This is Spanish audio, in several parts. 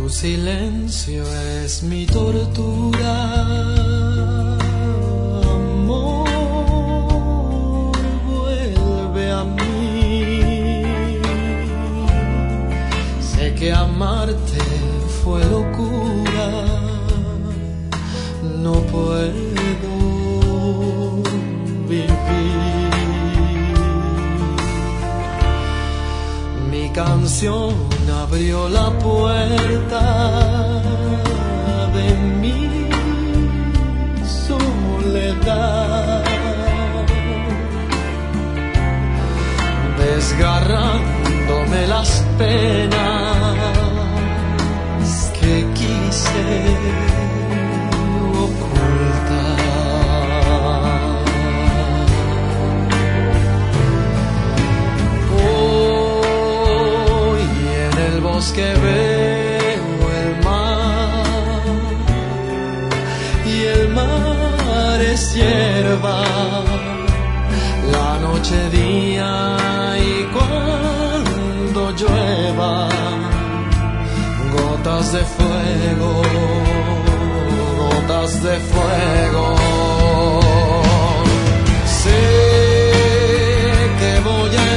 Tu silencio es mi tortura, amor, vuelve a mí. Sé que amarte fue locura, no puedo vivir. Mi canción abrió la puerta de mi soledad, desgarrándome las penas que quise ocultar. Hoy en el bosque veo el mar, y el mar es hierba, la noche día, y cuando llueva, gotas de fuego, gotas de fuego. Sé que voy a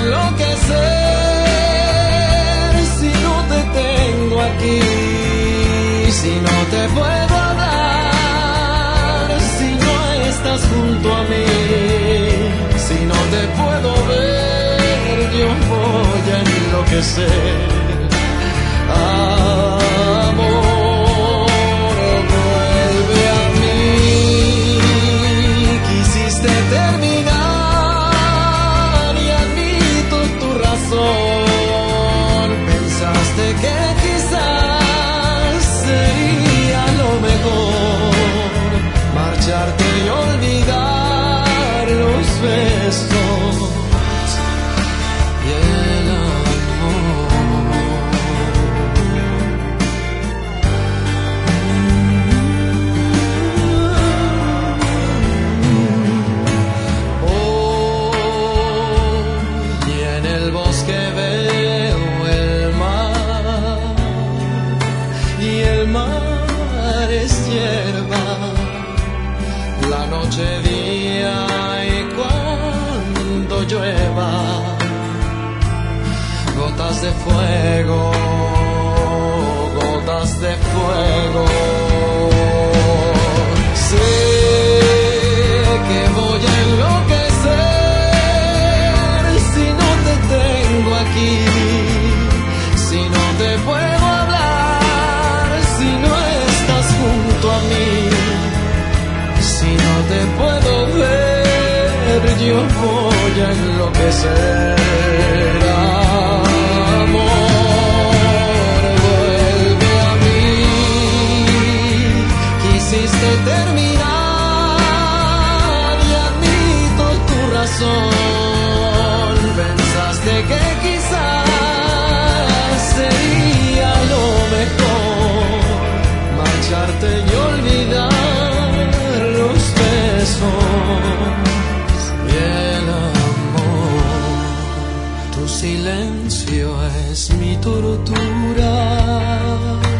enloquecer si no te tengo aquí, si no te puedo hablar, si no estás junto a mí, si no te puedo ver, yo voy a enloquecer. Amor, vuelve a mí. Quisiste terminar y admito tu razón. Pensaste que quizás sería lo mejor marcharte y olvidar los besos y el día, y cuando llueva, gotas de fuego, gotas de fuego. Sé que voy a enloquecer si no te tengo aquí, si no te puedo hablar, si no estás junto a mí. Si no te puedo ver, yo voy a enloquecer. Amor, vuelve a mí. Quisiste terminar y admito tu razón. Pensaste que quizás sería lo mejor marcharte y olvidar y el amor. Tu silencio es mi tortura.